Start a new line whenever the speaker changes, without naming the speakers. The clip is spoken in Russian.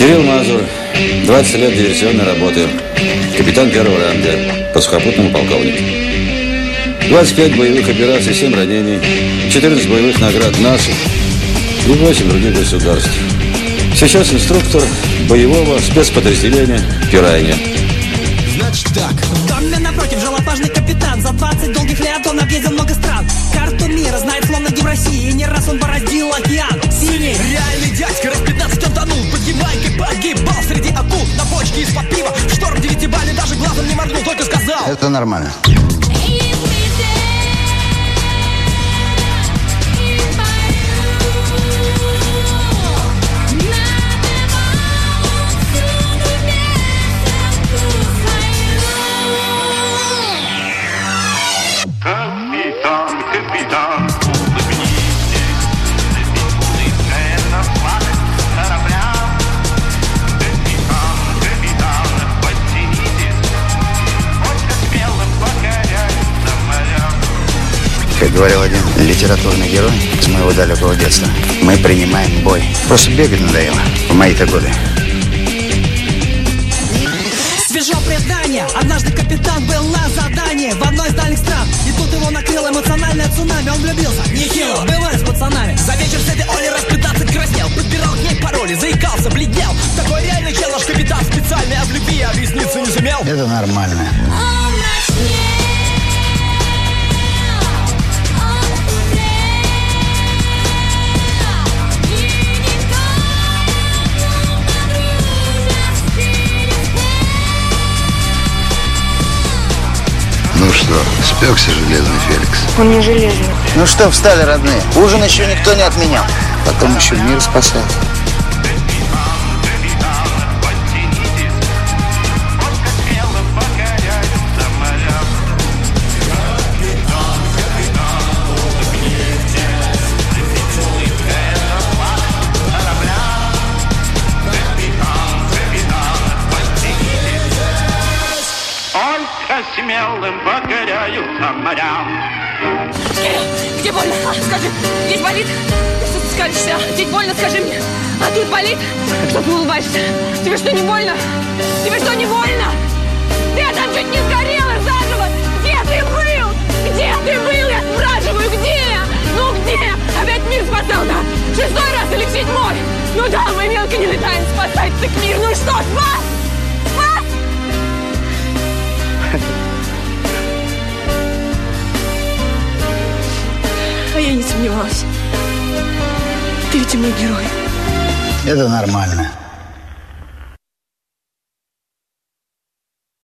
Кирилл Мазур, 20 лет диверсионной работы, капитан первого ранга, по сухопутному полковнику. 25 боевых операций, 7 ранений, 14 боевых наград НАСА и 8 других государств. Сейчас инструктор боевого спецподразделения «Пиранья».
Значит так.
В доме напротив жил отважный капитан. За 20 долгих лет он объездил много стран. Карту мира знает словно Евросии. И не раз он бороздил океан синий.
Реальный дядька, раз 15 он тонул. Под Ямайкой погибал среди акул. На бочке из-под пива. В шторм 9-бальный, даже глазом не моргнул, только сказал:
это нормально.
Капитан, улыбнитесь, записанный ценно флаг корабля. Капитан, подтянитесь, сколько смелым покоряются моря.
Как говорил один литературный герой с моего далекого детства, мы принимаем бой. Просто бегать надоело в мои-то годы.
Свежо предание. Однажды капитан был на задании в одной из дальних стран. И тут его накрыло эмоциональное цунами. Он влюбился, нехило, бывает с пацанами. За вечер с этой Олей раз 15 краснел. Подбирал к ней пароли, заикался, бледнел. Такой реальный чел, наш капитан специальный. А в любви объясниться не сумел.
Это нормально.
Ну что, спекся железный Феликс?
Он не железный.
Ну что, встали, родные? Ужин еще никто не отменял. Потом еще мир спасать.
Смелым покоряются моря.
Где больно? Скажи, здесь болит? Что ты скалишься? Здесь больно, скажи мне. А тут болит? Что ты улыбаешься? Тебе что, не больно? Тебе что, не больно? Ты там чуть не сгорела заживо! Где ты был? Где ты был? Я спрашиваю, где? Ну где? Опять мир спасал, да? 6-й раз или 7-й? Ну да, мы мелко не летаем спасать так мир. Ну что, спас? Спас? А я не сомневалась. Ты ведь мой герой.
Это нормально.